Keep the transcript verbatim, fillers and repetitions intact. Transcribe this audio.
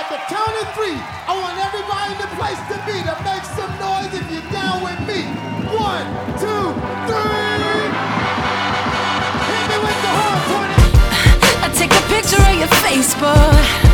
the count of three, I want everybody in the place to be to make some noise if you're down with me. One, two, three. Hit me with the horn, Tony. I take a picture of your face, boy.